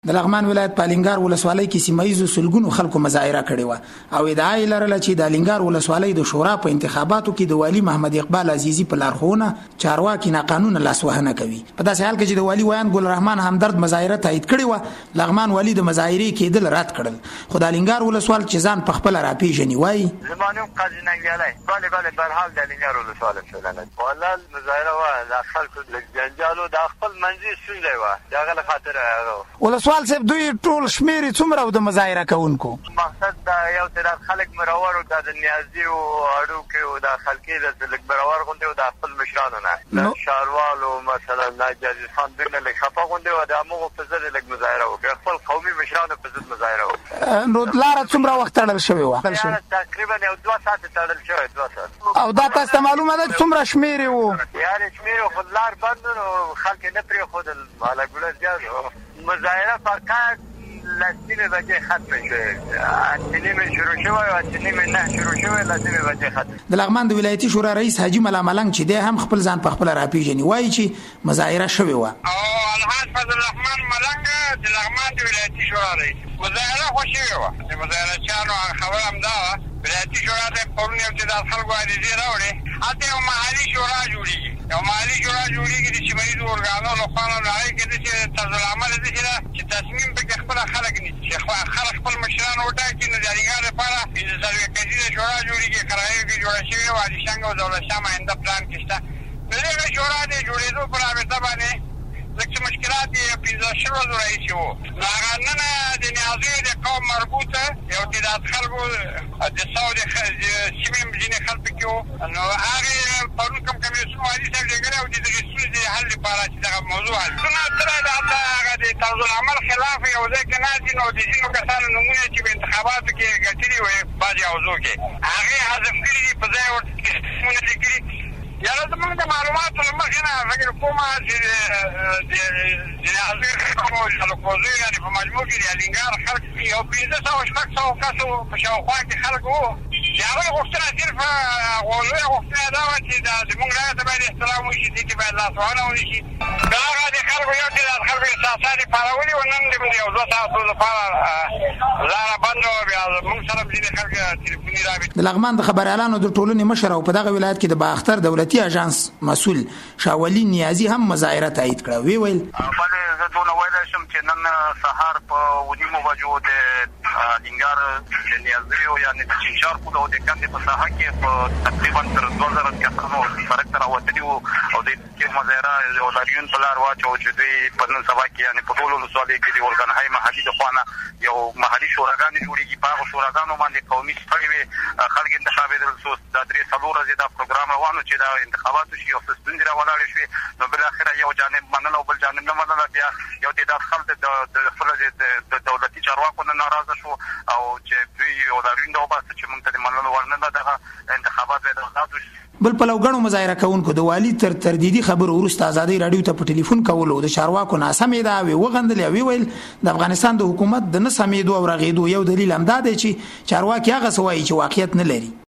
د لغمان ولایت پالینګار ولسوالۍ کې سیمایي سلګونو خلکو مظاهره کړې و او ادعا یې لرله چې د الینګار ولسوالۍ د شورا په انتخاباتو کې د والی محمد اقبال عزیزي په لارښوونه چارواکي ناقانونه لاسوهنه کوي. په داسې حال کې چې د والی ویان ګل رحمان همدرد مظاهره تایید کړې و، لغمان والی د مظاهرې کېدل رد کړل. خو د الینګار ولسوال چې ځان په خپل راپېژني وایي زمانو قاضي ننګیالی بله برحال د الینګار ولسوالۍ شولنه والله مظاهره و د خلکو د جنجالو د خپل منځي ستونزه و دغه له خاطر ولسوال صاحب دوی ټول شمیرې څومره د مظاهره کوونکو مقصد دا یو تر خلک مرور او د نیازي او اړو کې د خلکي د لګ مرور غونډه او د خپل مشرانو نه د شاروالو مثلا ناجازي خان دغه له خپه غونډه او د موږ په ځل لګ مظاهره او خپل قومي مشرانو په ځل مظاهره او نو لار څومره وخت تړل شوی و تقریبا یو 2 ساعت تړل شوی 2 ساعت او دا تاسو ته معلومه ده څومره شمیرې وو یعنی شمیرې خو لار بند نو خلک نه پرې خو د مالا ګل زیات مظاهره فقط لسیمه بجې ختم شوه اتنیمه شروع شوه او اتنیمه نه شروع شوه لسیمه بجې ختم. د لغمان د ولایتي شورا رئیس حاجی ملا ملنګ چې د هم خپل ځان په خپل راپېژني وایي چې مظاهره شوې و او الحاج فضل الرحمن ملنګ د لغمان د ولایتي شورا رئیس مظاهره خو شوې و د مظاهره چانو خبر هم دا ولایتي شورا د پرون یو چې د خلکو عریضې راوړې اته یو محلي شورا جوړیږي یو محلي شورا جوړیږي د سیمایي اورګانو له خوا نه راځي چې طرز العمل دې چې تصمیم به خپل خلک نیسي خلک خپل مشران وټاکي نو د الینګار لپاره د سروي کډي شورا جوړیږي قرایې کې جوړه شوې او د څنګه او دولت شاه مهنده پلان کې شته دغه شورا دې جوړېدو پر رابطه باندې لکه مشکلات یې پیدا شوه رئیس وو هغه نن د نیازي د قوم مربوطه یو تعداد خلکو د سعودي سیمې مدینه خلک کېو نو هغه پرون کوم کمیسیون والی صاحب لګره او د دې حل لپاره چې دا موضوع حل څنګه تر دا هغه د طرز العمل خلاف یو ځکه نه دي نو د ځینو کسانو نمونه چې په انتخاباتو کې ګټلي وي باندې اوزو کې هغه حذف کړی په ځای ورته مونږ لیکلي یا زموږ د معلوماتو له مخې نه فکر کوم چې د حاضر خلکو یعنې په مجموع کې د الینګار خلک یو 1500 کسو په شاوخوا کې خلک وو چې هغوی غوښتنه صرف لویه غوښتنه دا وه چې زموږ رایې ته باید احترام وشي دې کې باید لاسوهنه ونه شي د هغه د خلکو یو چې د خلکو احساسات یې پارولي وو نن د یو 2 ساعتو لپاره لاره بنده وه بیا زموږ سره ځینې خلک تلیفوني رابطه د لغمان د خبریالانو د ټولنې مشر او په دغه ولایت کې د باختر دولتي اژانس مسؤل شاولی نیازي هم مظاهره تایید کړه ویل بلې زه دونه ویلی شم چې نن سهار په 9 بجو د الینګار د نیازیو یعنې د چینچار خو او د کندې په ساحه کې په تقریبا تر 2000 کسانو سړک ته راوتلي وو او د دې مظاهره یو لاریون په لار واچو چې دوی په نن سبا کې یعنې په ټولو ولسوالیو کې د ورګنهای محلي د خوا نه یو محلي شوراګانې جوړېږي په هغو شوراګانو باندې قومي شخړې وې خلک انتخابېدل څو دا 3 ورځې دا پروګرام روانو چې دا انتخاباتو شي او ستونزې راولاړې شوې نو بالاخره یو جانب منل او بل جانب نه منله بیا یو تعداد خلک د خپل د دولتي چارواکو نه ناراضه شو او چې دوی یو لاریون وباسه چې موږ ته د منلو وړ نه ده دغه انتخابات باید آزاد وشي. بل پلو غنو مظاهره کوونکو د والی تر تردیدي خبرو وروسته ازادي رادیو ته په ټلیفون کولو د چارواکو ناسمې دا وغندل او ویل د افغانستان د حکومت د نسمېدو او رغېدو یو دلیل هم دا دی چې چارواکي هغه سوایي چې واقعیت نه لري.